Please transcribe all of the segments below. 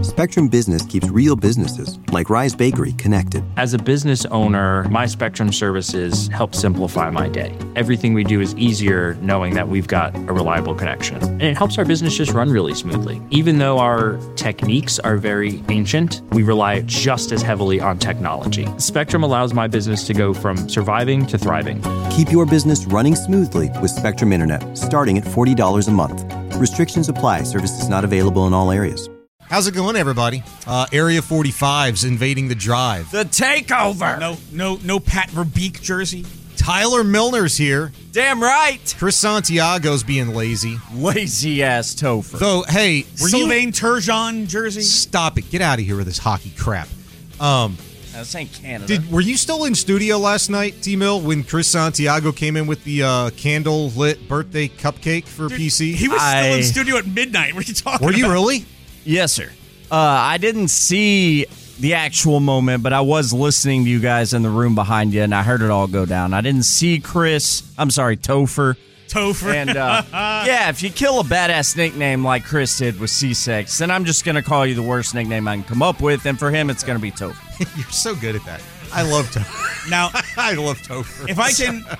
Spectrum Business keeps real businesses, like Rise Bakery, connected. As a business owner, my Spectrum services help simplify my day. Everything we do is easier knowing that we've got a reliable connection. And it helps our business just run really smoothly. Even though our techniques are very ancient, we rely just as heavily on technology. Spectrum allows my business to go from surviving to thriving. Keep your business running smoothly with Spectrum Internet, starting at $40 a month. Restrictions apply. Services not available in all areas. How's it going, everybody? Area 45's invading the drive. The takeover. No Pat Verbeek jersey. Tyler Milner's here. Damn right. Chris Santiago's being lazy. Lazy ass Topher. Though, hey, Sylvain Turgeon jersey. Stop it. Get out of here with this hockey crap. This ain't Canada. Were you still in studio last night, T-Mill, when Chris Santiago came in with the candle-lit birthday cupcake for PC? He was still in studio at midnight. What are you talking about? Were you really? Yes, sir. I didn't see the actual moment, but I was listening to you guys in the room behind you, and I heard it all go down. I didn't see Topher. And, yeah, if you kill a badass nickname like Chris did with C6, then I'm just going to call you the worst nickname I can come up with, and for him, it's going to be Topher. You're so good at that. I love Topher. Now, I love Topher. If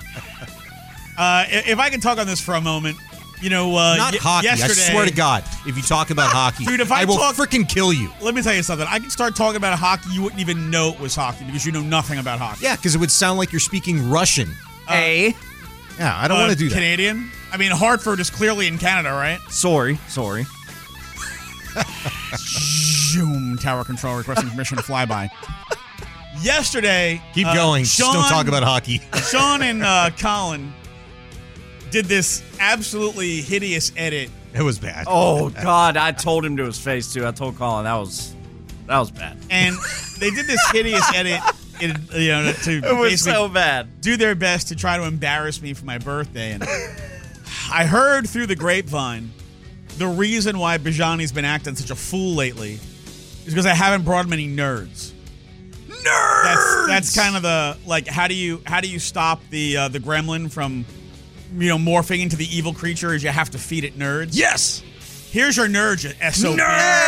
I can talk on this for a moment, not hockey. Yesterday, I swear to God, if you talk about hockey, dude, if I will freaking kill you. Let me tell you something. I can start talking about hockey, you wouldn't even know it was hockey because you know nothing about hockey. Yeah, because it would sound like you're speaking Russian. Hey. Yeah, I don't want to do that. Canadian? I mean, Hartford is clearly in Canada, right? Sorry. Zoom, tower control requesting permission to fly by. Yesterday, keep going. Just don't talk about hockey. Sean and Colin did this absolutely hideous edit. It was bad. Oh God, I told him to his face too. I told Colin that was bad. And they did this hideous edit, to it was so bad. Do their best to try to embarrass me for my birthday. And I heard through the grapevine the reason why Bijani's been acting such a fool lately is because I haven't brought him any nerds. That's kind of the how do you stop the gremlin from morphing into the evil creature is you have to feed it nerds. Yes. Here's your nerds, SOP.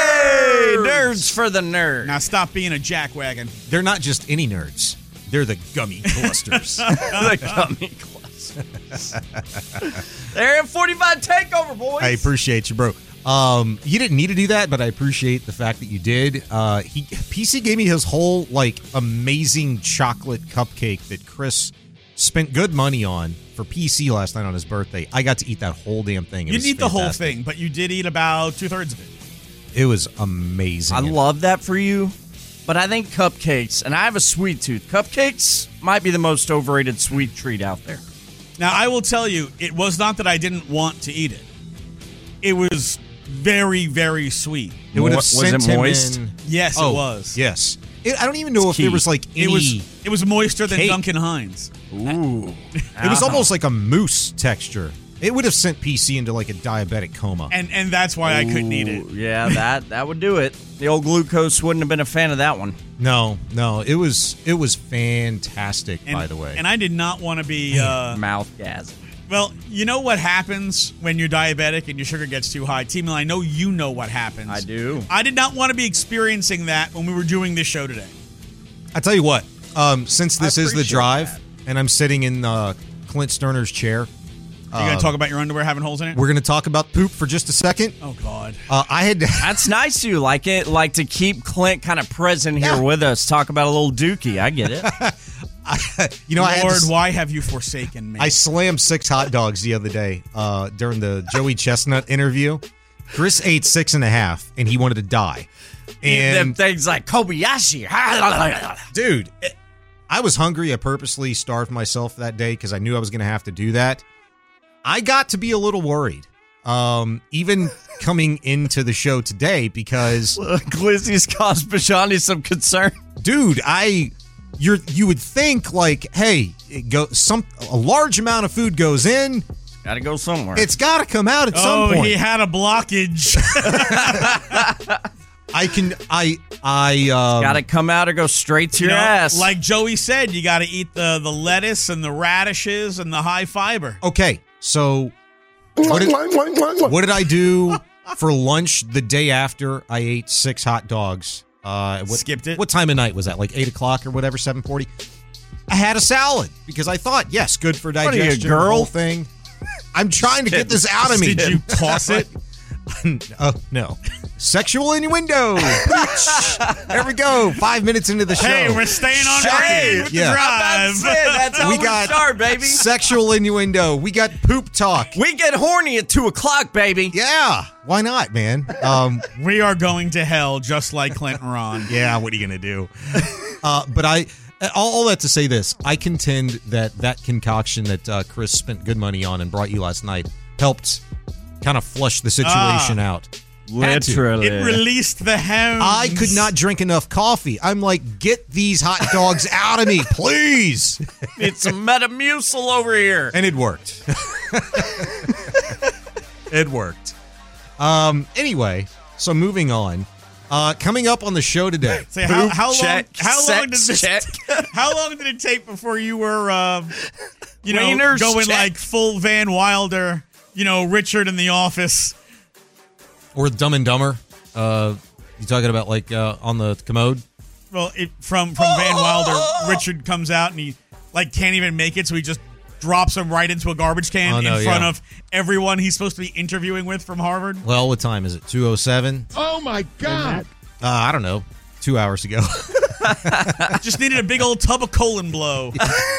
Nerds for the nerd. Now stop being a jackwagon. They're not just any nerds. They're the gummy clusters. The gummy clusters. They're in 45 takeover, boys. I appreciate you, bro. You didn't need to do that, but I appreciate the fact that you did. PC gave me his whole amazing chocolate cupcake that Chris spent good money on for PC last night on his birthday. I got to eat that whole damn thing. You didn't eat the whole thing, but you did eat about 2/3 of it. It was amazing. I love that for you, but I think cupcakes, and I have a sweet tooth, cupcakes might be the most overrated sweet treat out there. Now, I will tell you, it was not that I didn't want to eat it. It was very, very sweet. It would have sent was it him moist? in. Yes, it was. Yes. I don't even know if there was any. It was moister than cake. Duncan Hines. Ooh. It was almost like a mousse texture. It would have sent PC into a diabetic coma. And that's why I couldn't eat it. Yeah, that would do it. The old glucose wouldn't have been a fan of that one. No, it was fantastic, by the way. And I did not want to be mouth gas. Well, you know what happens when you're diabetic and your sugar gets too high? T-Mill, I know you know what happens. I do. I did not want to be experiencing that when we were doing this show today. I tell you what, since this is the drive, that. and I'm sitting in Clint Sterner's chair. Are you going to talk about your underwear having holes in it? We're going to talk about poop for just a second. Oh, God. I had to... That's nice of you. Like to keep Clint kind of present here with us. Talk about a little dookie. I get it. Lord, why have you forsaken me? I slammed 6 hot dogs the other day during the Joey Chestnut interview. Chris ate 6.5, and he wanted to die. And them things like Kobayashi. Dude, I was hungry. I purposely starved myself that day because I knew I was going to have to do that. I got to be a little worried, even coming into the show today because Glizzy's caused Bijani some concern. Dude, you would think hey, a large amount of food goes in. Got to go somewhere. It's got to come out at some point. Oh, he had a blockage. Got to come out or go straight to your ass. Like Joey said, you got to eat the lettuce and the radishes and the high fiber. Okay, so what did I do For lunch the day after, I ate 6 hot dogs. Skipped it? What time of night was that? Like 8 o'clock or whatever, 7:40? I had a salad because I thought, yes, good for are you, digestion. girl? The whole thing. I'm trying to get this out of me. Did you toss it? Oh, no. Sexual innuendo. There we go. 5 minutes into the show. Hey, we're staying on Shocking. grade with Yeah. the drive. That's how we got start, baby. Sexual innuendo. We got poop talk. We get horny at 2 o'clock, baby. Yeah. Why not, man? We are going to hell just like Clint and Ron. Yeah, what are you going to do? But all that to say this, I contend that concoction that Chris spent good money on and brought you last night helped kind of flush the situation out. Had to. Literally. It released the hounds. I could not drink enough coffee. I'm like, get these hot dogs out of me, please. It's a Metamucil over here. And it worked. It worked. Anyway, so moving on. Coming up on the show today. Say, how long did it take before you were, Wieners going check. like full Van Wilder, Richard in The Office? Or Dumb and Dumber. You talking about like on the commode? Well, from Van Wilder, Richard comes out and he like can't even make it, so he just drops him right into a garbage can in front of everyone he's supposed to be interviewing with from Harvard. Well, what time is it? 2:07? Oh, my God. I don't know. 2 hours ago. Just needed a big old tub of colon blow.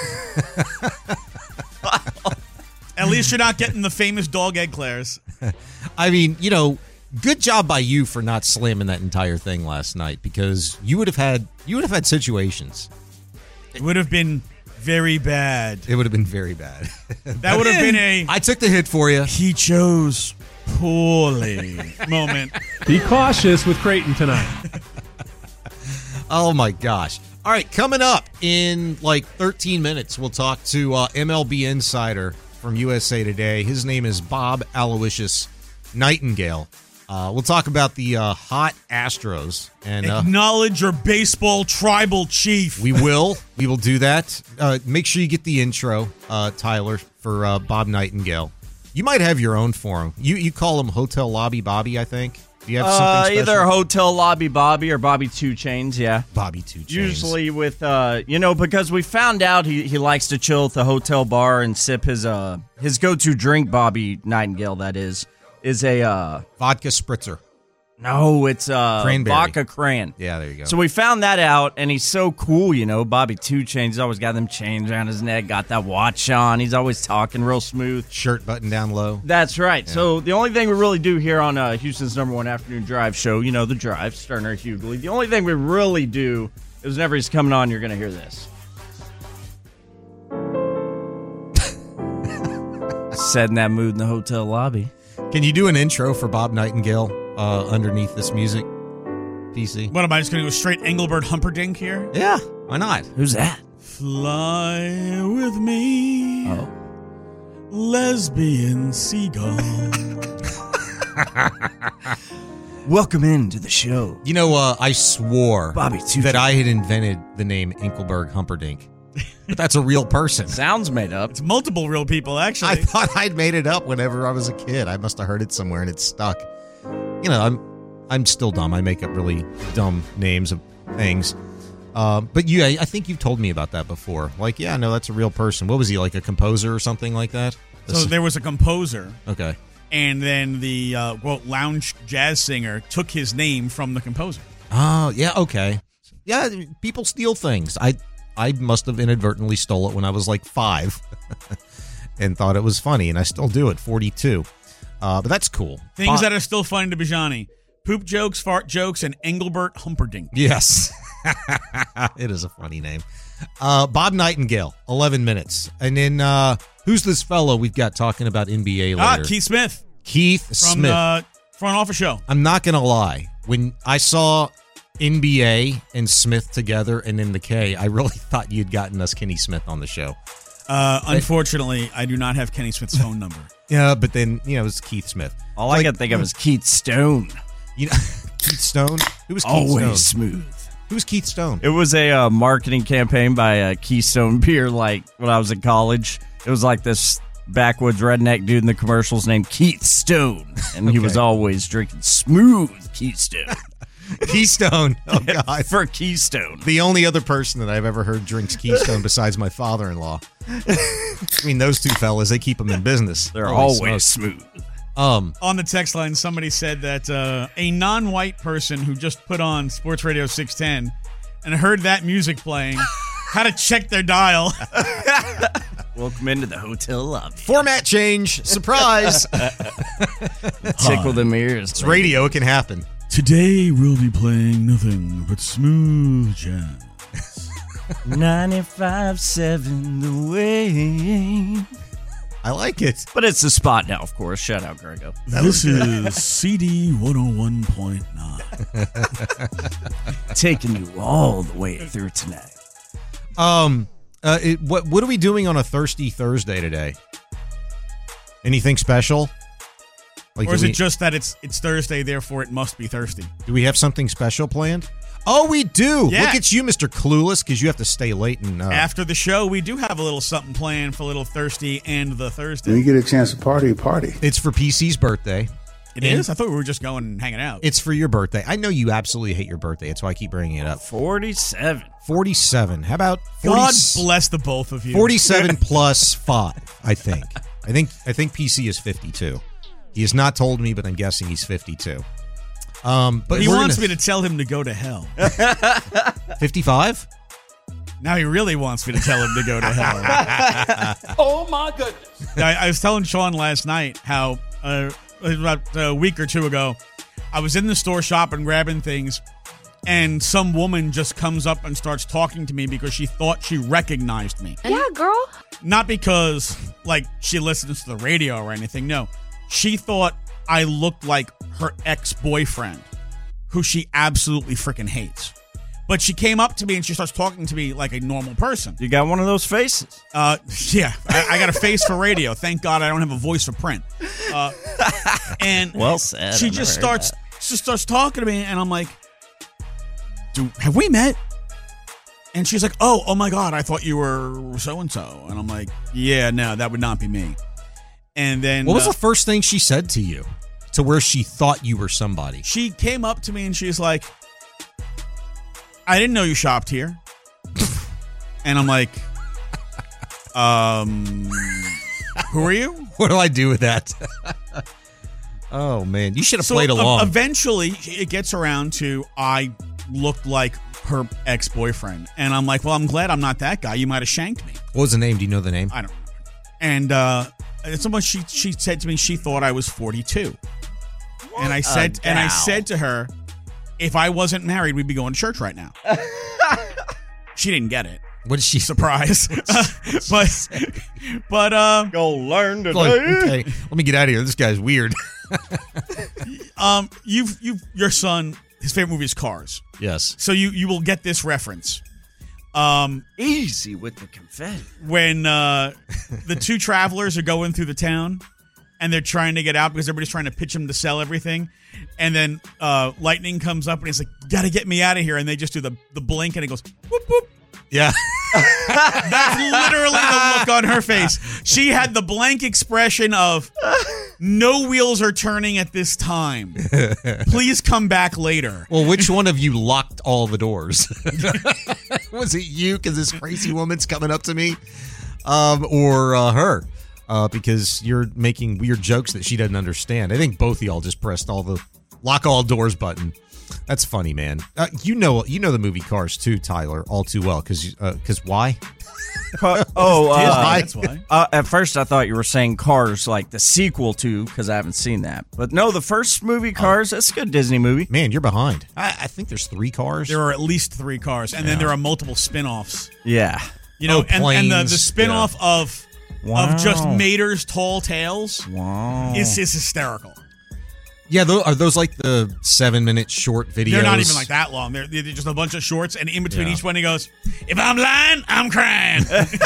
At least you're not getting the famous dog eclairs. I mean, good job by you for not slamming that entire thing last night, because you would have had situations. It would have been very bad. It would have been very bad. That would have been I took the hit for you. he chose poorly moment. Be cautious with Creighton tonight. Oh my gosh. All right, coming up in like 13 minutes, we'll talk to MLB insider from USA Today. His name is Bob Aloysius Nightingale. We'll talk about the hot Astros. And Acknowledge your baseball tribal chief. we will do that. Make sure you get the intro, Tyler, for Bob Nightingale. You might have your own for him. You call him Hotel Lobby Bobby, I think. Do you have something special? Either Hotel Lobby Bobby or Bobby 2 Chains, yeah. Bobby 2 Chains. Usually with, because we found out he likes to chill at the hotel bar and sip his go-to drink, Bobby Nightingale, that is a... Vodka spritzer. No, it's Cranberry. vodka cran. Yeah, there you go. So we found that out, and he's so cool, Bobby 2 Chains. He's always got them chains around his neck, got that watch on. He's always talking real smooth. Shirt button down low. That's right. Yeah. So the only thing we really do here on Houston's #1 afternoon drive show, The Drive, Sterner, Hughley, the only thing we really do is whenever he's coming on, you're going to hear this. Set in that mood in the hotel lobby. Can you do an intro for Bob Nightingale underneath this music, PC? What am I just going to go straight Engelbert Humperdinck here? Yeah, why not? Who's that? Fly with me, Oh. lesbian seagull. Welcome into the show. I swore Bobby 2 that I had invented the name Engelbert Humperdink. But that's a real person. Sounds made up. It's multiple real people, actually. I thought I'd made it up whenever I was a kid. I must have heard it somewhere and it stuck. I'm still dumb. I make up really dumb names of things. But I think you've told me about that before. Like, yeah, no, that's a real person. What was he, like a composer or something like that? So there was a composer. Okay. And then the lounge jazz singer took his name from the composer. Oh, yeah, okay. Yeah, people steal things. I must have inadvertently stole it when I was like 5 and thought it was funny, and I still do at 42. But that's cool. Things that are still funny to Bajani. Poop jokes, fart jokes, and Engelbert Humperdinck. Yes. It is a funny name. Bob Nightingale, 11 minutes. And then who's this fellow we've got talking about NBA later? Keith Smith. Keith from Smith. the Front Office Show. I'm not going to lie. When I saw NBA and Smith together and then the K, I really thought you'd gotten us Kenny Smith on the show. Unfortunately, I do not have Kenny Smith's phone number. Yeah, but then, it was Keith Smith. All I can think of is Keith Stone. Keith Stone? Who was Keith Always Stone? smooth. Who was Keith Stone? It was a marketing campaign by Keystone Beer, like when I was in college. It was like this backwoods redneck dude in the commercials named Keith Stone, and he was always drinking smooth Keystone. Keystone. Oh, God. For Keystone. The only other person that I've ever heard drinks Keystone besides my father-in-law. I mean, those two fellas, they keep them in business. They're always smooth. On the text line, somebody said that a non-white person who just put on Sports Radio 610 and heard that music playing had to check their dial. Welcome into the hotel lobby. Format change. Surprise. Tickle the ears. It's radio. It can happen. Today we'll be playing nothing but smooth jazz. 95.7 The Way. I like it. But it's the spot now, of course. Shout out, Grego. This is CD 101.9. Taking you all the way through tonight. What are we doing on a Thirsty Thursday today? Anything special? Like, or is it just that it's Thursday, therefore it must be thirsty? Do we have something special planned? Oh, we do. Yeah. Look at you, Mr. Clueless, because you have to stay late. And after the show, we do have a little something planned for Little Thirsty and the Thursday. When you get a chance to party. It's for PC's birthday. It is? I thought we were just going and hanging out. It's for your birthday. I know you absolutely hate your birthday. That's why I keep bringing it up. 47. 47. How about 40, God bless the both of you. 47 plus 5, I think. I think PC is 52. He has not told me, but I'm guessing he's 52. But he wants me to tell him to go to hell. 55? Now he really wants me to tell him to go to hell. Oh, my goodness. I was telling Sean last night how about a week or two ago, I was in the store shopping, grabbing things, and some woman just comes up and starts talking to me because she thought she recognized me. Yeah, girl. Not because, like, she listens to the radio or anything. No. She thought I looked like her ex-boyfriend, who she absolutely freaking hates. But she came up to me and she starts talking to me like a normal person. You got one of those faces. Yeah, I got a face for radio. Thank God I don't have a voice for print. And well said. She just starts talking to me, and I'm like, have we met? And she's like, oh my God, I thought you were so-and-so. And I'm like, yeah, no, that would not be me. And then what was the first thing she said to you to where she thought you were somebody? She came up to me and she's like, I didn't know you shopped here. And I'm like, who are you? What do I do with that? Oh, man. You should have played along. Eventually, it gets around to I looked like her ex-boyfriend. And I'm like, well, I'm glad I'm not that guy. You might have shanked me. What was the name? Do you know the name? I don't remember. And someone she said to me she thought I was 42. And I said to her, if I wasn't married, we'd be going to church right now. She didn't get it. What is she? Surprise. but go learn today. Okay, let me get out of here. This guy's weird. Your son, his favorite movie is Cars. Yes. So you will get this reference. Easy with the confetti. When the two travelers are going through the town and they're trying to get out because everybody's trying to pitch them to sell everything. And then lightning comes up and he's like, gotta get me out of here. And they just do the blink and it goes, whoop, whoop. Yeah. That's literally the look on her face. She had the blank expression of, no wheels are turning at this time. Please come back later. Well, which one of you locked all the doors? Was it you because this crazy woman's coming up to me? Or her? Because you're making weird jokes that she doesn't understand. I think both of y'all just pressed all the lock all doors button. That's funny, man. You know the movie Cars too, Tyler, all too well. Because why? That's why. At first, I thought you were saying Cars, like the sequel to, because I haven't seen that. But no, the first movie, Cars, that's a good Disney movie. Man, you're behind. I think there's 3 cars. There are at least 3 cars, and then there are multiple spin-offs. Yeah. You know, and the planes. spin-off of just Mater's Tall Tales Wow. is hysterical. Yeah, are those like the 7-minute short videos? They're not even like that long. They're just a bunch of shorts, and in between each one he goes, if I'm lying, I'm crying.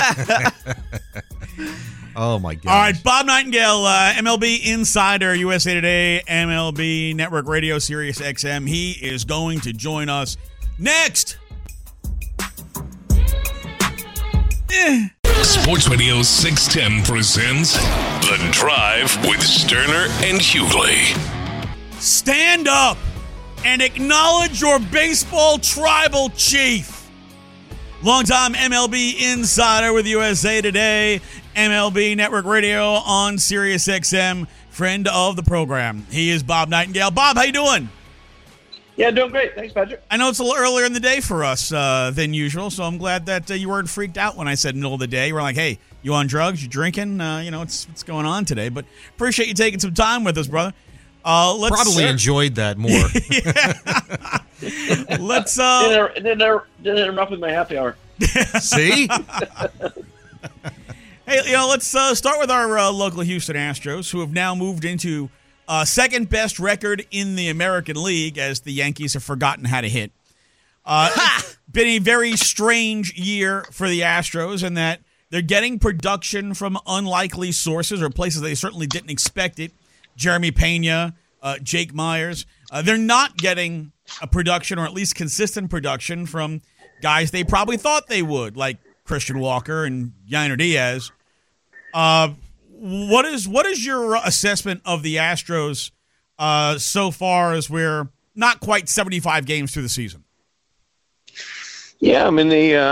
Oh, my God. All right, Bob Nightingale, MLB Insider, USA Today, MLB Network Radio, Sirius XM. He is going to join us next. Sports Radio 610 presents The Drive with Sterner and Hughley. Stand up and acknowledge your baseball tribal chief. Longtime MLB insider with USA Today, MLB Network Radio on Sirius XM, friend of the program. He is Bob Nightingale. Bob, how you doing? Yeah, doing great. Thanks, Patrick. I know it's a little earlier in the day for us than usual, so I'm glad that you weren't freaked out when I said middle of the day. We're like, hey, you on drugs? You drinking? What's going on today? But appreciate you taking some time with us, brother. Let's Probably enjoyed that more. Let's didn't interrupt with my happy hour. See? Hey, let's start with our local Houston Astros, who have now moved into second best record in the American League, as the Yankees have forgotten how to hit. It's been a very strange year for the Astros in that they're getting production from unlikely sources or places they certainly didn't expect it. Jeremy Pena, Jake Myers. They're not getting a production, or at least consistent production, from guys they probably thought they would, like Christian Walker and Yainer Diaz. What is your assessment of the Astros so far, as we're not quite 75 games through the season? Yeah, I mean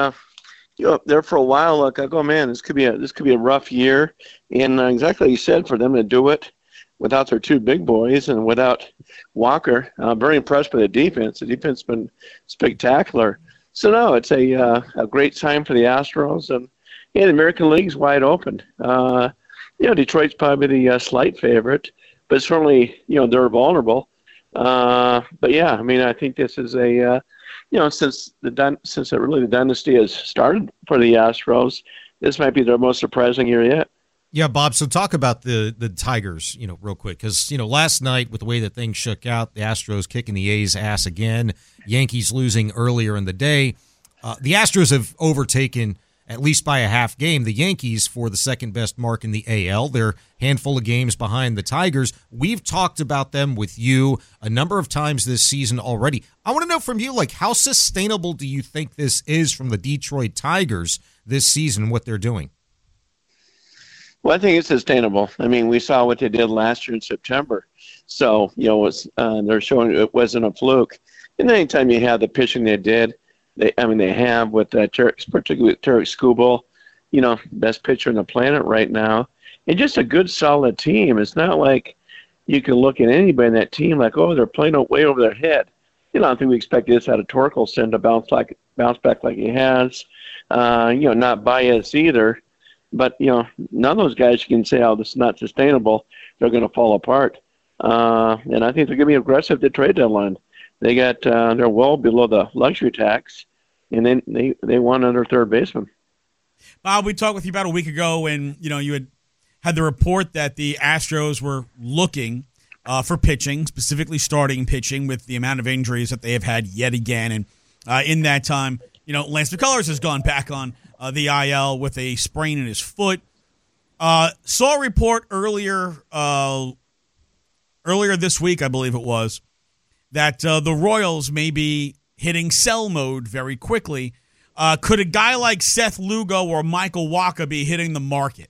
up there for a while. Look, I go, man, this could be a rough year, and exactly like you said, for them to do it without their two big boys and without Walker. I'm very impressed by the defense. The defense has been spectacular. So no, it's a great time for the Astros, and the American League's wide open. Detroit's probably the slight favorite, but certainly, they're vulnerable. But yeah, I mean, I think this is since the dynasty has started for the Astros, this might be their most surprising year yet. Yeah, Bob, so talk about the Tigers, real quick, because, last night with the way that things shook out, the Astros kicking the A's ass again, Yankees losing earlier in the day. The Astros have overtaken, at least by a half game, the Yankees for the second best mark in the AL. They're a handful of games behind the Tigers. We've talked about them with you a number of times this season already. I want to know from you, how sustainable do you think this is from the Detroit Tigers this season, what they're doing? Well, I think it's sustainable. I mean, we saw what they did last year in September. So, they're showing it wasn't a fluke. And anytime you have the pitching they did, they have with particularly with Tarik Skubal, best pitcher on the planet right now, and just a good, solid team. It's not like you can look at anybody in that team like, oh, they're playing way over their head. I don't think we expect this out of Torkelson to bounce back like he has. Not Baez either. But, none of those guys you can say, oh, this is not sustainable. They're going to fall apart. And I think they're going to be aggressive at the trade deadline. They got they're well below the luxury tax, and then they won under third baseman. Bob, we talked with you about a week ago when, you had the report that the Astros were looking for pitching, specifically starting pitching, with the amount of injuries that they have had yet again. And in that time, Lance McCullers has gone back on the IL with a sprain in his foot. Saw a report earlier this week, I believe it was, that the Royals may be hitting sell mode very quickly. Could a guy like Seth Lugo or Michael Wacha be hitting the market?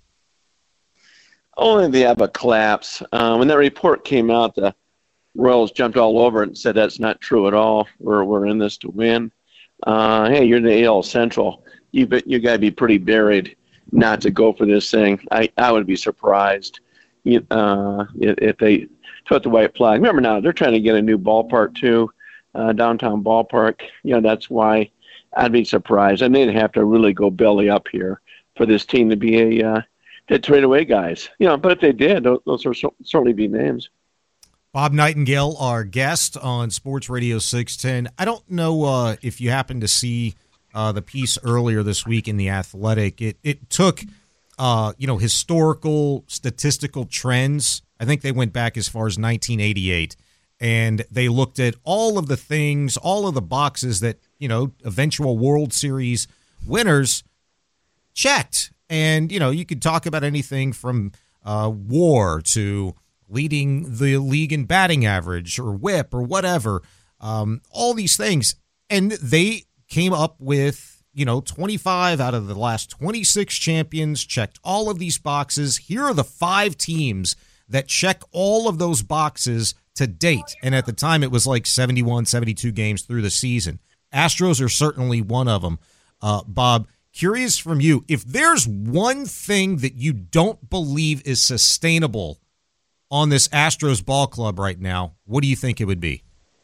Only they have a collapse. When that report came out, the Royals jumped all over it and said that's not true at all. We're in this to win. Hey, you're in the AL Central. You got to be pretty buried not to go for this thing. I would be surprised if they took the white flag. Remember now, they're trying to get a new ballpark too, downtown ballpark. That's why I'd be surprised. And they'd have to really go belly up here for this team to be to trade away guys. But if they did, those would certainly be names. Bob Nightingale, our guest on Sports Radio 610. I don't know if you happen to see the piece earlier this week in The Athletic. It took, historical statistical trends. I think they went back as far as 1988, and they looked at all of the things, all of the boxes that, eventual World Series winners checked. And, you could talk about anything from WAR to leading the league in batting average or whip or whatever, all these things. And they came up with 25 out of the last 26 champions, checked all of these boxes. Here are the 5 teams that check all of those boxes to date. And at the time, it was like 71, 72 games through the season. Astros are certainly one of them. Bob, curious from you, if there's one thing that you don't believe is sustainable on this Astros ball club right now, what do you think it would be?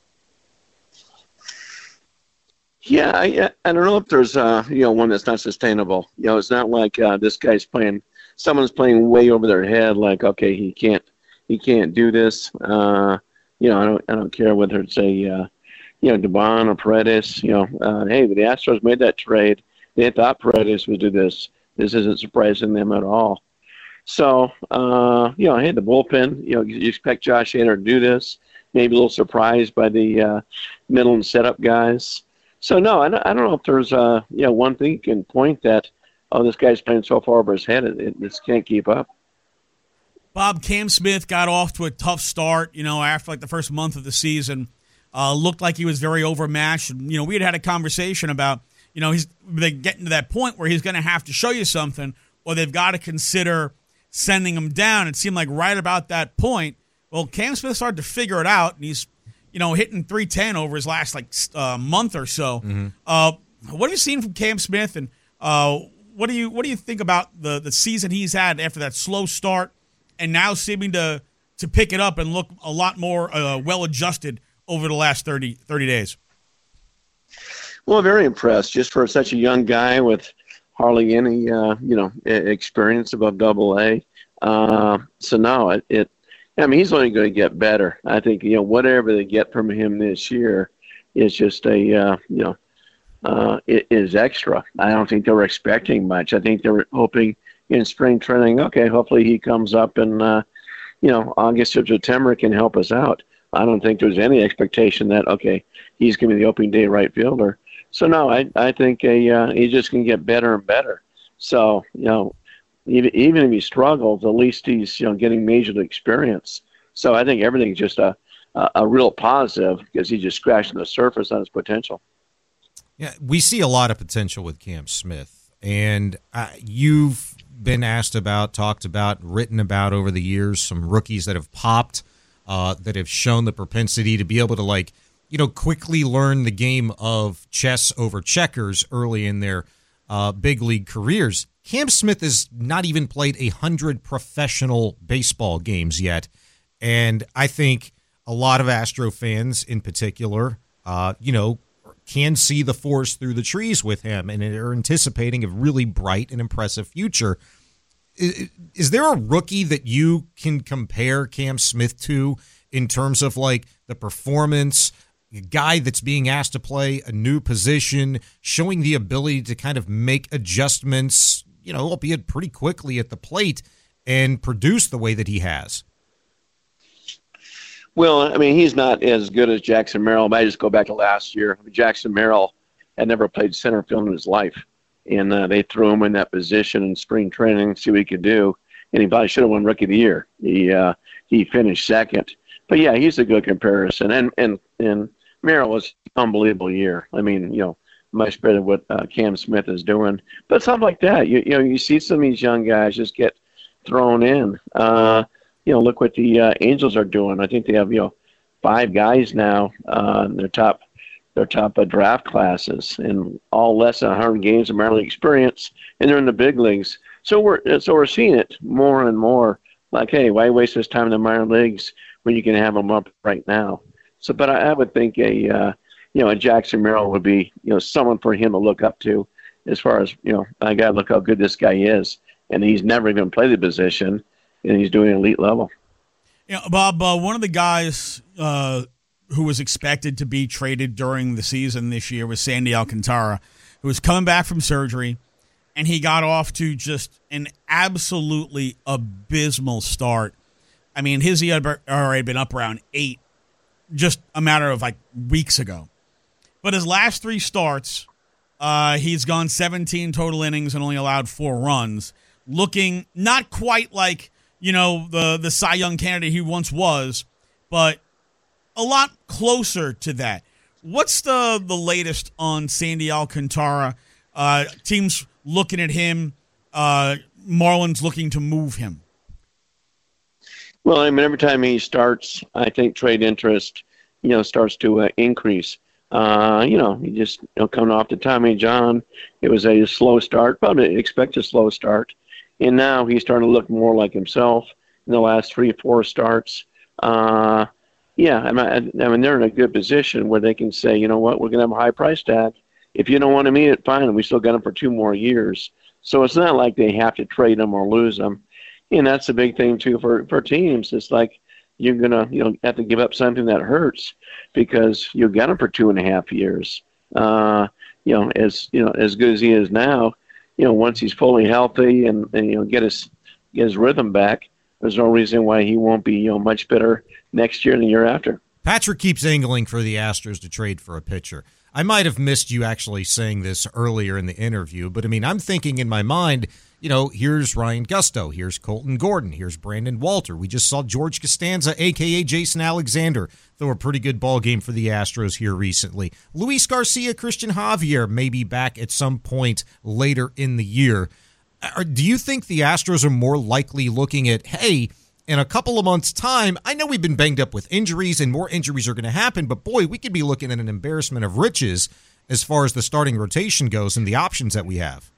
Yeah, I don't know if there's one that's not sustainable. It's not like this guy's playing. Someone's playing way over their head. Like, okay, he can't do this. I don't care whether it's a Dubon or Paredes. Hey, the Astros made that trade. They thought Paredes would do this. This isn't surprising them at all. So, hey, the bullpen. You expect Josh Hader to do this. Maybe a little surprised by the middle and setup guys. So, no, I don't know if there's one thing you can point that, this guy's playing so far over his head, it just can't keep up. Bob, Cam Smith got off to a tough start, after like the first month of the season. Looked like he was very overmatched. We had a conversation about, they getting to that point where he's going to have to show you something, or they've got to consider sending him down. It seemed like right about that point, well, Cam Smith started to figure it out, and he's hitting 310 over his last month or so. Mm-hmm. What have you seen from Cam Smith, and what do you think about the season he's had after that slow start, and now seeming to pick it up and look a lot more well adjusted over the last 30 days? Well, very impressed. Just for such a young guy with hardly any experience above AA. So no, he's only going to get better. I think, whatever they get from him this year is just it is extra. I don't think they were expecting much. I think they were hoping in spring training, okay, hopefully he comes up in, August or September can help us out. I don't think there was any expectation that, okay, he's going to be the opening day right fielder. So no, I think he's just going to get better and better. So, even if he struggles, at least he's getting major experience. So I think everything's just a real positive because he's just scratching the surface on his potential. Yeah, we see a lot of potential with Cam Smith, and you've been asked about, talked about, written about over the years some rookies that have popped, that have shown the propensity to be able to quickly learn the game of chess over checkers early in their big league careers. Cam Smith has not even played 100 professional baseball games yet. And I think a lot of Astro fans in particular, can see the forest through the trees with him and are anticipating a really bright and impressive future. Is there a rookie that you can compare Cam Smith to in terms of the performance, a guy that's being asked to play a new position, showing the ability to kind of make adjustments, albeit pretty quickly at the plate, and produce the way that he has? Well, he's not as good as Jackson Merrill. I just go back to last year. Jackson Merrill had never played center field in his life, and they threw him in that position in spring training, see what he could do, and he probably should have won Rookie of the Year. He finished second. But, yeah, he's a good comparison. And Merrill was an unbelievable year. Much better than what Cam Smith is doing. But something like that, you see some of these young guys just get thrown in. Look what the Angels are doing. I think they have 5 guys now in their top draft classes, and all less than 100 games of minor league experience, and they're in the big leagues. So we're seeing it more and more. Like, hey, why waste this time in the minor leagues when you can have them up right now? So, but I would think a Jackson Merrill would be someone for him to look up to, as far as I got to look how good this guy is, and he's never even played the position, and he's doing elite level. Bob, one of the guys who was expected to be traded during the season this year was Sandy Alcantara, who was coming back from surgery, and he got off to just an absolutely abysmal start. His ERA had been up around 8 just a matter of weeks ago. But his last 3 starts, he's gone 17 total innings and only allowed 4 runs, looking not quite like the Cy Young candidate he once was, but a lot closer to that. What's the latest on Sandy Alcantara? teams looking at him, Marlins looking to move him? Well, I mean, every time he starts, I think trade interest, starts to increase. He just coming off the Tommy John, it was a slow start. Probably expect a slow start, and now he's starting to look more like himself in the last 3-4 starts. I mean, they're in a good position where they can say, you know what, we're going to have a high price tag. If you don't want him in, fine. We still got him for 2 more years. So it's not like they have to trade him or lose him. And that's the big thing, too, for teams. It's like you're going to have to give up something that hurts because you got him for 2.5 years. As good as he is now, once he's fully healthy and get his rhythm back, there's no reason why he won't be much better next year and the year after. Patrick keeps angling for the Astros to trade for a pitcher. I might have missed you actually saying this earlier in the interview, but I mean, I'm thinking in my mind, here's Ryan Gusto, here's Colton Gordon, here's Brandon Walter. We just saw George Costanza, a.k.a. Jason Alexander, throw a pretty good ball game for the Astros here recently. Luis Garcia, Christian Javier may be back at some point later in the year. Do you think the Astros are more likely looking at, hey, in a couple of months' time, I know we've been banged up with injuries and more injuries are going to happen, but boy, we could be looking at an embarrassment of riches as far as the starting rotation goes and the options that we have?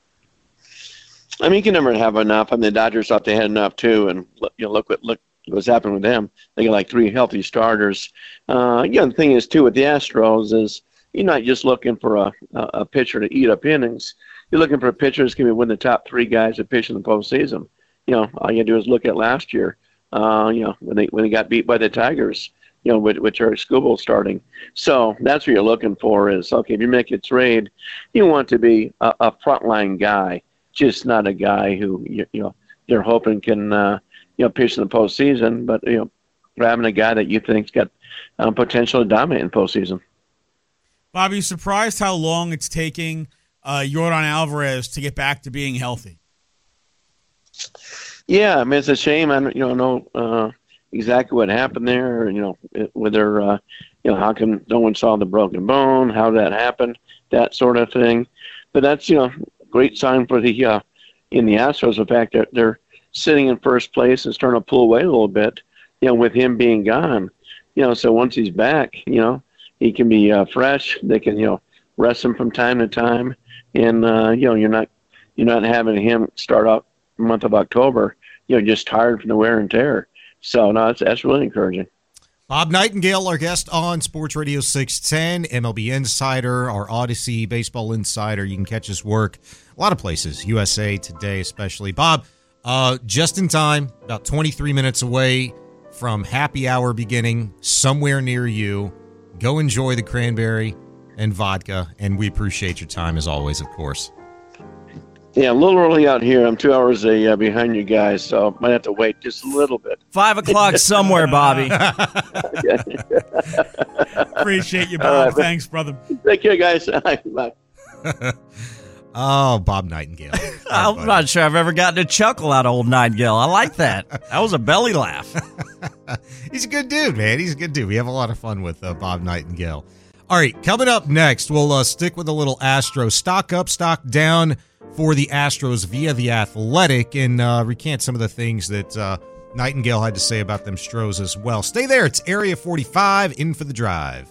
I mean, you can never have enough. I mean, the Dodgers thought they had enough too, and look what's happened with them. They got like 3 healthy starters. The thing is too with the Astros is you're not just looking for a pitcher to eat up innings. You're looking for a pitcher that's going to win the top 3 guys that pitch in the postseason. All you do is look at last year. When they got beat by the Tigers. With Jared Skubal starting. So that's what you're looking for is, okay, if you make a trade, you want to be a frontline guy, just not a guy who, you're hoping can, pitch in the postseason, but, grabbing a guy that you think's got potential to dominate in postseason. Bob, you surprised how long it's taking Yordan Alvarez to get back to being healthy? Yeah, I mean, it's a shame. I don't know exactly what happened there, whether, how come no one saw the broken bone, how that happened, that sort of thing. But that's, great sign for the, in the Astros, the fact that they're sitting in first place and starting to pull away a little bit, with him being gone. So once he's back, he can be fresh. They can, rest him from time to time. And, you're not having him start up the month of October, just tired from the wear and tear. So, no, that's really encouraging. Bob Nightingale, our guest on Sports Radio 610, MLB Insider, our Odyssey Baseball Insider. You can catch his work a lot of places, USA Today especially. Bob, just in time, about 23 minutes away from happy hour beginning somewhere near you. Go enjoy the cranberry and vodka, and we appreciate your time as always, of course. Yeah, a little early out here. I'm 2 hours behind you guys, so might have to wait just a little bit. 5 o'clock somewhere, Bobby. Appreciate you, Bob. Thanks, brother. Take care, guys. Bye. Oh, Bob Nightingale. I'm not sure I've ever gotten a chuckle out of old Nightingale. I like that. That was a belly laugh. He's a good dude, man. He's a good dude. We have a lot of fun with Bob Nightingale. All right, coming up next, we'll stick with a little Astro. Stock up, stock down for the Astros via The Athletic, and recant some of the things that Nightingale had to say about them Stros as well. Stay there. It's Area 45, in for the drive.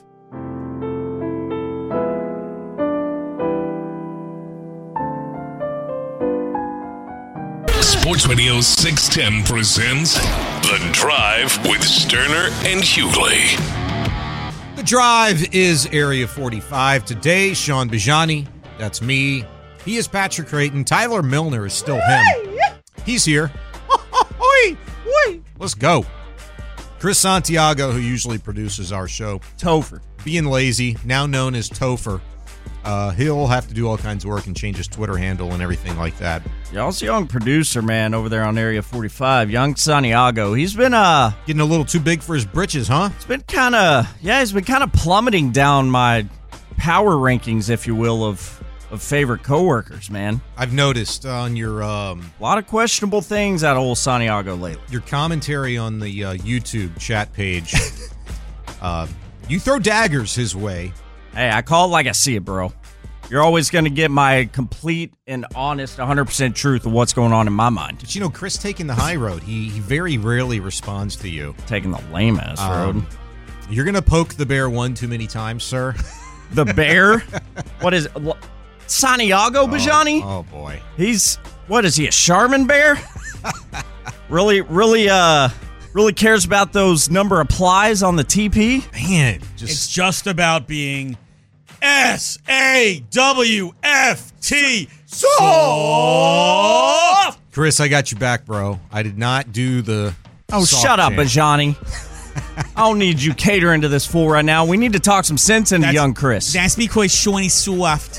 Sports Radio 610 presents The Drive with Sterner and Hughley. The Drive is Area 45. Today, Sean Bijani, that's me. He is Patrick Creighton. Tyler Milner is still him. He's here. Let's go. Chris Santiago, who usually produces our show. Topher. Being lazy, now known as Topher. He'll have to do all kinds of work and change his Twitter handle and everything like that. Y'all's young producer, man, over there on Area 45. Young Santiago. He's been getting a little too big for his britches, huh? He's been kind of plummeting down my power rankings, if you will, of favorite coworkers, man. I've noticed on your a lot of questionable things out of old Santiago lately. Your commentary on the YouTube chat page. You throw daggers his way. Hey, I call it like I see it, bro. You're always going to get my complete and honest 100% truth of what's going on in my mind. But Chris taking the high road. He very rarely responds to you. Taking the lame-ass road. You're going to poke the bear one too many times, sir. The bear? What is it? Santiago Bajani? Oh, boy. What is he, a Charmin bear? Really cares about those number of plies on the TP? Man, it's just about being SAWFT. Soft! Chris, I got you back, bro. I did not do the shut up, Bajani. I don't need you catering to this fool right now. We need to talk some sense into young Chris. That's because Shawnee's soft.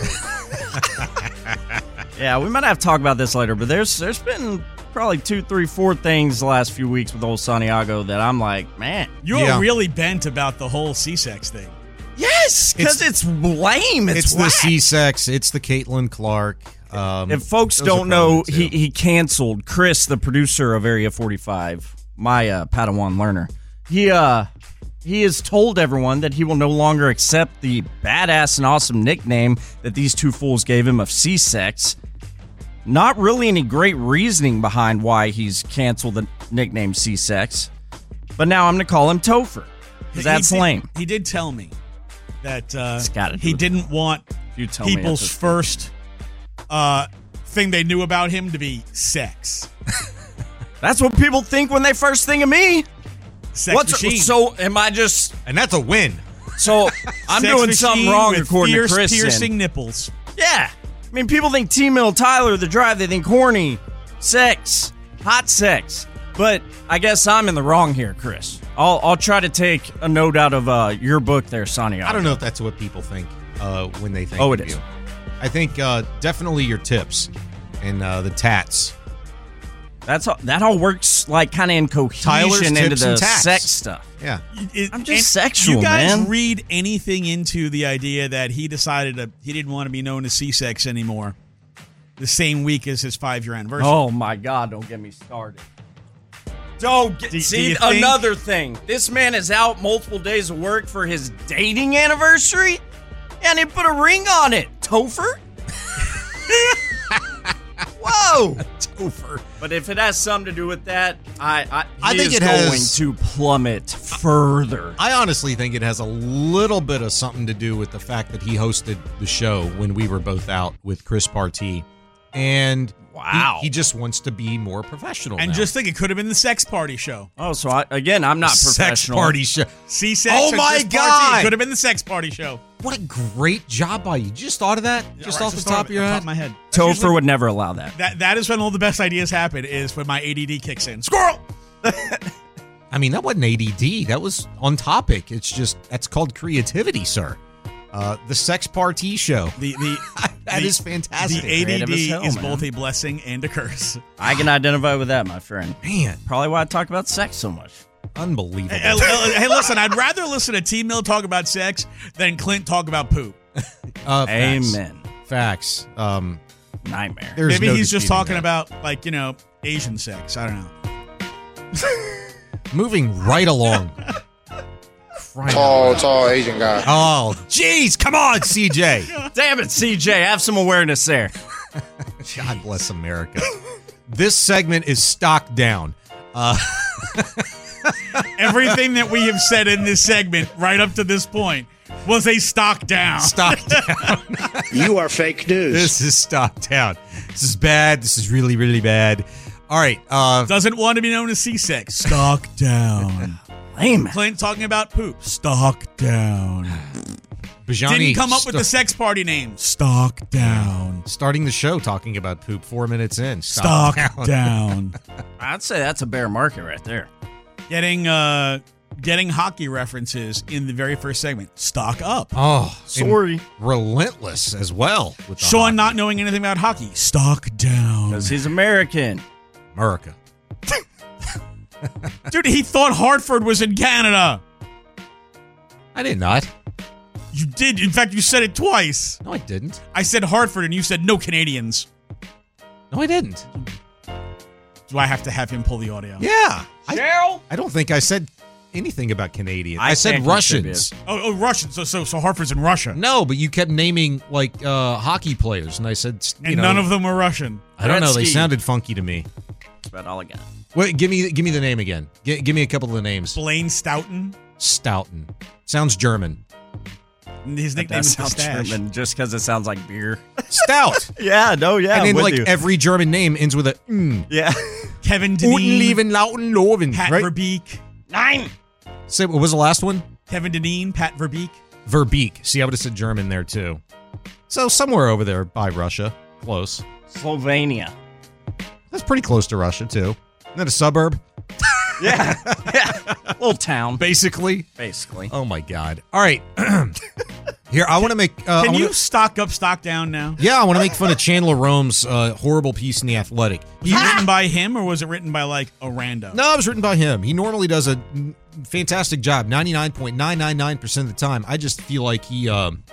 Yeah, we might have to talk about this later, but there's been probably 2, 3, 4 things the last few weeks with old Santiago that I'm like, man. You're really bent about the whole C-sex thing. Yes, because it's lame. It's the C-sex. It's the Caitlin Clark. If folks don't know, he canceled Chris, the producer of Area 45, my Padawan learner. He has told everyone that he will no longer accept the badass and awesome nickname that these two fools gave him of C-sex. Not really any great reasoning behind why he's canceled the nickname C-sex. But now I'm going to call him Topher, because that's lame. He did tell me that he he didn't want people's first thing they knew about him to be sex. That's what people think when they first think of me. Sex machine. So am I just... And that's a win. So I'm doing something wrong according to Chris. Piercing nipples. Yeah. I mean, people think T-Mill, Tyler, The Drive, they think horny, sex, hot sex. But I guess I'm in the wrong here, Chris. I'll try to take a note out of your book there, Santiago. I don't know if that's what people think when they think of you. Is. I think definitely your tips and the tats. That all works like kind of in cohesion into the sex stuff. Yeah. I'm just sexual, man. You guys man. read anything into the idea that he decided he didn't want to be known as C-sex anymore the same week as his 5-year anniversary? Oh, my God. Don't get me started. See, another thing. This man is out multiple days of work for his dating anniversary, and he put a ring on it. Topher? Whoa! Topher. But if it has something to do with that, I think it is going to plummet further. I honestly think it has a little bit of something to do with the fact that he hosted the show when we were both out with Chris Partee. And he just wants to be more professional. And now. just think, it could have been the Sex Party show. Oh, so I'm not professional. Sex Party show. C-sex. Oh my God! Could have been the Sex Party show. What a great job by you! You just thought of that? Just off the top of your head? My head. Topher would never allow that. That is when all the best ideas happen. Is when my ADD kicks in. Squirrel. I mean, that wasn't ADD. That was on topic. It's just that's called creativity, sir. The Sex Party show. That is fantastic. The ADD is both a blessing and a curse. I can identify with that, my friend. Man. Probably why I talk about sex so much. Unbelievable. Hey, listen, I'd rather listen to T-Mill talk about sex than Clint talk about poop. Amen. Facts. Nightmare. Maybe he's just talking about, Asian sex. I don't know. Moving right along. Tall Asian guy. Oh, jeez. Come on, CJ. Damn it, CJ. Have some awareness there. God bless America. This segment is stock down. Everything that we have said in this segment right up to this point was a stock down. Stock down. You are fake news. This is stock down. This is bad. This is really, really bad. All right. Doesn't want to be known as C-sex. Stock down. Lame. Clint talking about poop. Stock down. Bajani didn't come up with the Sex Party name. Stock down. Starting the show talking about poop 4 minutes in. Stock down. I'd say that's a bear market right there. Getting hockey references in the very first segment. Stock up. Oh, sorry. Relentless as well. With the Sean hockey. not knowing anything about hockey. Stock down. Because he's American. America. Dude, he thought Hartford was in Canada. I did not. You did. In fact, you said it twice. No, I didn't. I said Hartford, and you said no Canadians. No, I didn't. Do I have to have him pull the audio? Yeah. Cheryl? I don't think I said anything about Canadian. I I said can't Russians. Oh, Russians. So Hartford's in Russia. No, but you kept naming like hockey players, and I said, And none of them were Russian. I don't know. They Gretzky. sounded funky to me. That's about all I got. Wait, give me the name again. Give me a couple of the names. Blaine Stoughton. Stoughton sounds German. His nickname is Sounds Mustache. German just because it sounds like beer. Stout. Yeah, no, yeah. and then with like you. every German name ends with a yeah. Kevin Guten Deneen. Leben, Lauten, Loven. Pat Right? Verbeek. Nine. Say, what was the last one? Kevin Deneen. Pat Verbeek. Verbeek. See, I would have said German there too. So somewhere over there by Russia. Close. Slovenia. That's pretty close to Russia too. Isn't that a suburb? Yeah. Little town. Basically. Basically. Oh my God. All right. Here, I want to make. Can you stock up, stock down now? Yeah, I want to make fun of Chandler Rome's horrible piece in The Athletic. Was it written by him, or was it written by like a rando? No, it was written by him. He normally does a fantastic job, 99.999% of the time. I just feel like he,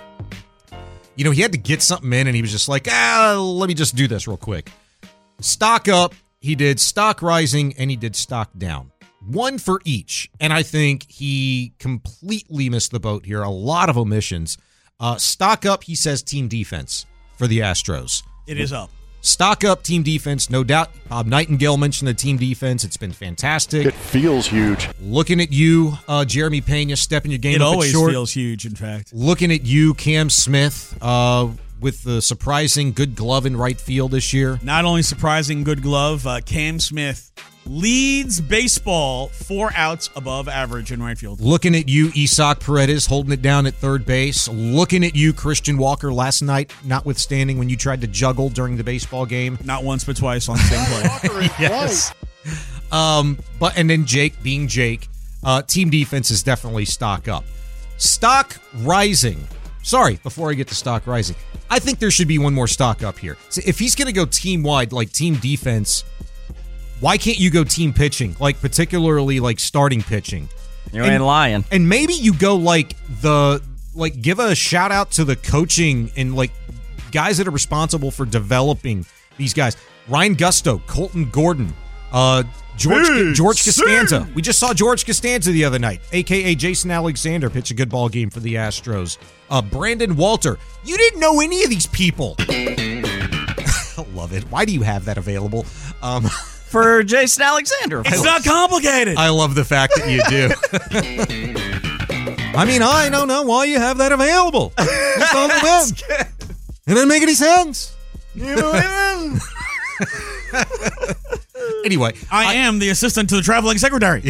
he had to get something in, and he was just like, let me just do this real quick. Stock up, he did stock rising, and he did stock down. One for each. And I think he completely missed the boat here. A lot of omissions. Stock up, he says team defense for the Astros. It is up. Stock up, team defense, no doubt. Bob Nightingale mentioned the team defense. It's been fantastic. It feels huge. Looking at you, Jeremy Pena, stepping your game It up at always short. feels huge, in fact. Looking at you, Cam Smith, with the surprising good glove in right field this year. Not only surprising good glove, Cam Smith leads baseball 4 outs above average in right field. Looking at you, Isaac Paredes, holding it down at third base. Looking at you, Christian Walker, last night, notwithstanding when you tried to juggle during the baseball game. Not once, but twice on the same play. Yes. And then Jake being Jake, team defense is definitely stock up. Stock rising. Sorry, before I get to stock rising, I think there should be one more stock up here. So if he's going to go team wide, like team defense, why can't you go team pitching, like particularly like starting pitching? You ain't lying. And maybe you go give a shout out to the coaching and like guys that are responsible for developing these guys. Ryan Gusto, Colton Gordon, George Costanza. We just saw George Costanza the other night, a.k.a. Jason Alexander, pitch a good ball game for the Astros. Brandon Walter. You didn't know any of these people. I love it. Why do you have that available? For Jason Alexander. It's not complicated. I love the fact that you do. I mean, I don't know why you have that available. Just on the web. It doesn't make any sense. Anyway, I am the assistant to the traveling secretary.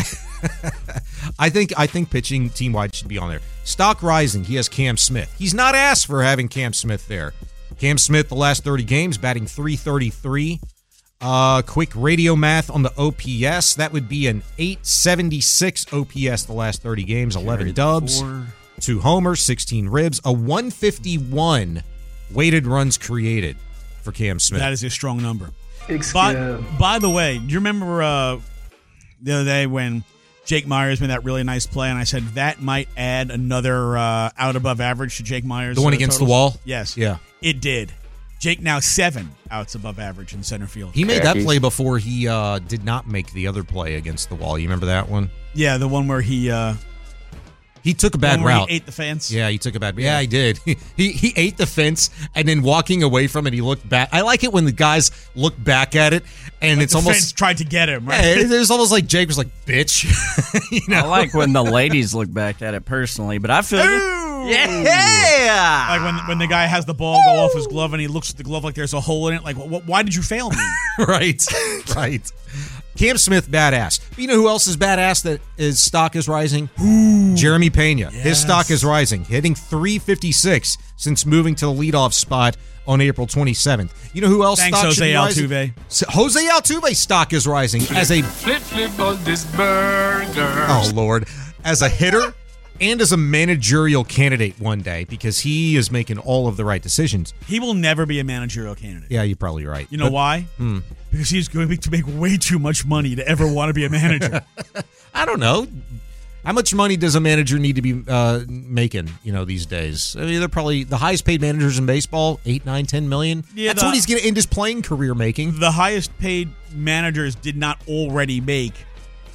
I think pitching team wide should be on there. Stock rising. He has Cam Smith. He's not asked for having Cam Smith there. Cam Smith, the last 30 games, batting .333. Quick radio math on the OPS. That would be an 876 OPS the last 30 games. 11 dubs, 2 homers, 16 ribs, a 151 weighted runs created for Cam Smith. That is a strong number. By the way, do you remember the other day when Jake Myers made that really nice play, and I said that might add another out above average to Jake Myers? The one against totals? the wall? Yes. Yeah. It did. Jake now 7 outs above average in center field. He made that play before he did not make the other play against the wall. You remember that one? Yeah, the one where he took a bad route. He ate the fence. Yeah, he took a bad. Yeah, he did. He ate the fence, and then walking away from it, he looked back. I like it when the guys look back at it, and Like it's the almost fence tried to get him. Right? Yeah, it was almost like Jake was like, "Bitch." I like when the ladies look back at it personally, but I feel yeah. Like when the guy has the ball go off his glove and he looks at the glove like there's a hole in it. Like, why did you fail me? Right. Cam Smith, badass. But you know who else is badass that his stock is rising? Jeremy Pena. Yes. His stock is rising, hitting .356 since moving to the leadoff spot on April 27th. You know who else Thanks, stock should be Jose rising? Altuve. Jose Altuve's stock is rising as a Flip on this burger. Oh, Lord. As a hitter and as a managerial candidate one day, because he is making all of the right decisions. He will never be a managerial candidate. Yeah, you're probably right. You know why? Because he's going to make way too much money to ever want to be a manager. I don't know. How much money does a manager need to be making, these days? I mean, they're probably the highest paid managers in baseball, 8, 9, 10 million. Yeah, That's what he's going to end his playing career making. The highest paid managers did not already make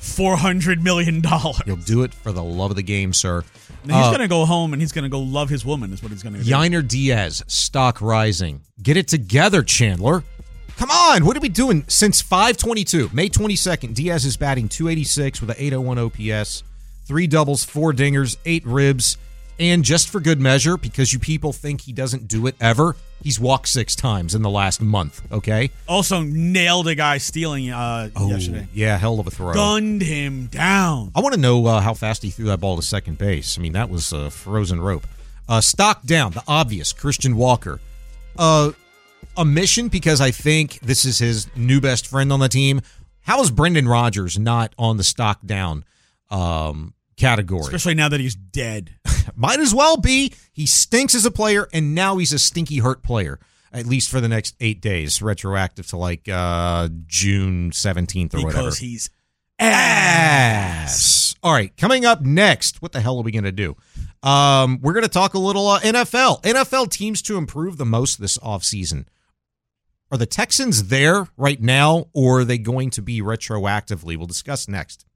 $400 million. You'll do it for the love of the game, sir. Now he's going to go home and he's going to go love his woman is what he's going to do. Yainer Diaz, stock rising. Get it together, Chandler. Come on. What are we doing? Since 5/22, May 22nd, Diaz is batting .286 with an .801 OPS, 3 doubles, 4 dingers, 8 ribs. And just for good measure, because you people think he doesn't do it ever, he's walked 6 times in the last month, okay? Also nailed a guy stealing yesterday. Yeah, hell of a throw. Gunned him down. I want to know how fast he threw that ball to second base. I mean, that was a frozen rope. Stock down, the obvious, Christian Walker. A mission, because I think this is his new best friend on the team. How is Brendan Rodgers not on the stock down category? Especially now that he's dead. Might as well be. He stinks as a player, and now he's a stinky hurt player, at least for the next 8 days, retroactive to like June 17th or whatever. Because he's ass. All right, coming up next, what the hell are we going to do? We're going to talk a little NFL. NFL teams to improve the most this offseason. Are the Texans there right now, or are they going to be retroactively? We'll discuss next.